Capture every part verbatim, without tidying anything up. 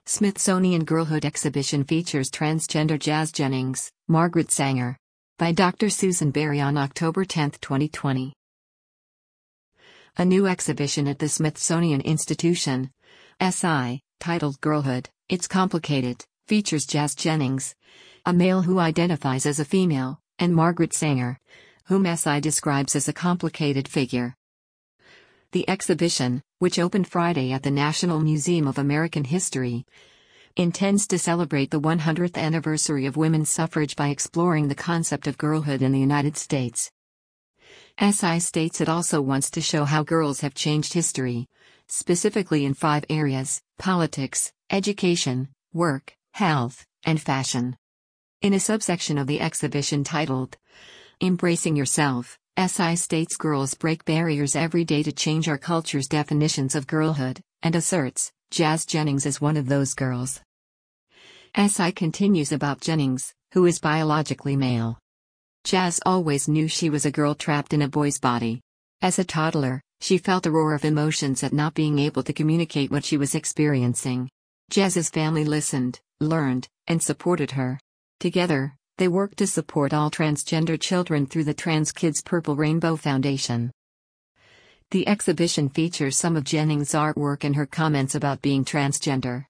Smithsonian Girlhood Exhibition features transgender Jazz Jennings, Margaret Sanger. By Doctor Susan Berry on October tenth, twenty twenty. A new exhibition at the Smithsonian Institution, S I, titled Girlhood, It's Complicated, features Jazz Jennings, a male who identifies as a female, and Margaret Sanger, whom S I describes as a complicated figure. The exhibition, which opened Friday at the National Museum of American History, intends to celebrate the one hundredth anniversary of women's suffrage by exploring the concept of girlhood in the United States. S I states it also wants to show how girls have changed history, specifically in five areas: politics, education, work, health, and fashion. In a subsection of the exhibition titled Embracing Yourself, S I states girls break barriers every day to change our culture's definitions of girlhood, and asserts, Jazz Jennings is one of those girls. S I continues about Jennings, who is biologically male. Jazz always knew she was a girl trapped in a boy's body. As a toddler, she felt a roar of emotions at not being able to communicate what she was experiencing. Jazz's family listened, learned, and supported her. Together, they worked to support all transgender children through the Trans Kids Purple Rainbow Foundation. The exhibition features some of Jennings' artwork and her comments about being transgender.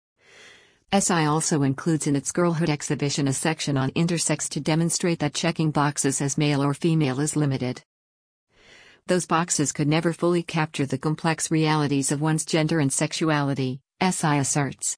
S I also includes in its Girlhood exhibition a section on intersex to demonstrate that checking boxes as male or female is limited. Those boxes could never fully capture the complex realities of one's gender and sexuality, S I asserts.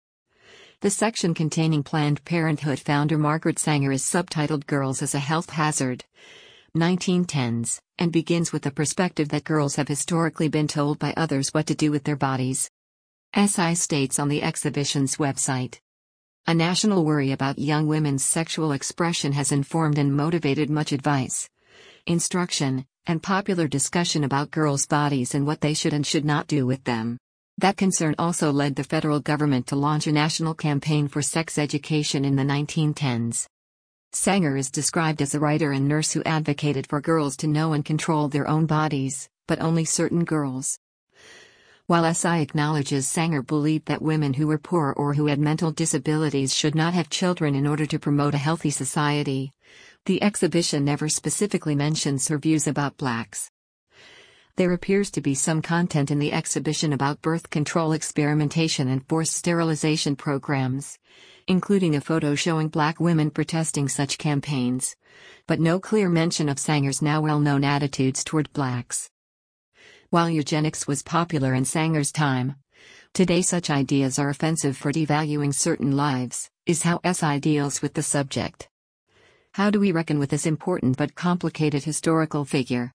The section containing Planned Parenthood founder Margaret Sanger is subtitled Girls as a Health Hazard, nineteen tens, and begins with the perspective that girls have historically been told by others what to do with their bodies. S I states on the exhibition's website, a national worry about young women's sexual expression has informed and motivated much advice, instruction, and popular discussion about girls' bodies and what they should and should not do with them. That concern also led the federal government to launch a national campaign for sex education in the nineteen tens. Sanger is described as a writer and nurse who advocated for girls to know and control their own bodies, but only certain girls. While S I acknowledges Sanger believed that women who were poor or who had mental disabilities should not have children in order to promote a healthy society, the exhibition never specifically mentions her views about blacks. There appears to be some content in the exhibition about birth control experimentation and forced sterilization programs, including a photo showing black women protesting such campaigns, but no clear mention of Sanger's now well-known attitudes toward blacks. While eugenics was popular in Sanger's time, today such ideas are offensive for devaluing certain lives, is how S I deals with the subject. How do we reckon with this important but complicated historical figure?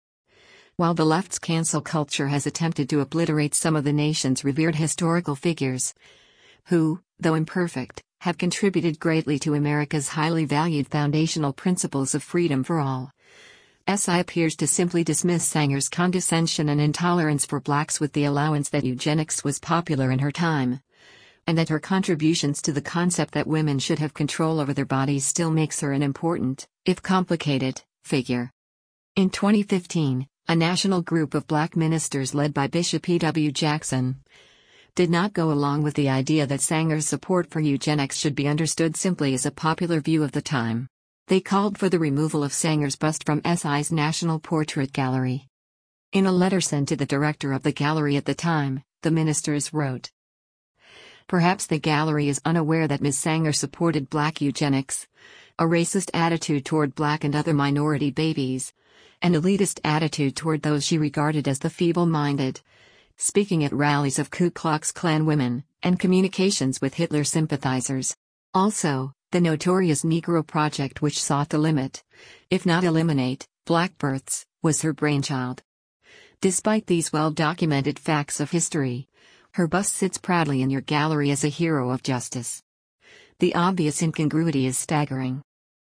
While the left's cancel culture has attempted to obliterate some of the nation's revered historical figures, who, though imperfect, have contributed greatly to America's highly valued foundational principles of freedom for all, S I appears to simply dismiss Sanger's condescension and intolerance for blacks with the allowance that eugenics was popular in her time, and that her contributions to the concept that women should have control over their bodies still makes her an important, if complicated, figure. In twenty fifteen, a national group of black ministers led by Bishop E W Jackson did not go along with the idea that Sanger's support for eugenics should be understood simply as a popular view of the time. They called for the removal of Sanger's bust from S I's National Portrait Gallery. In a letter sent to the director of the gallery at the time, the ministers wrote, "Perhaps the gallery is unaware that Miz Sanger supported black eugenics, a racist attitude toward black and other minority babies, an elitist attitude toward those she regarded as the feeble-minded, speaking at rallies of Ku Klux Klan women, and communications with Hitler sympathizers. Also, the notorious Negro Project, which sought to limit, if not eliminate, black births, was her brainchild." Despite these well-documented facts of history, her bust sits proudly in your gallery as a hero of justice. The obvious incongruity is staggering.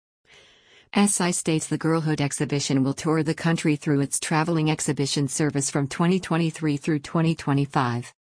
S I states the Girlhood exhibition will tour the country through its traveling exhibition service from twenty twenty-three through twenty twenty-five.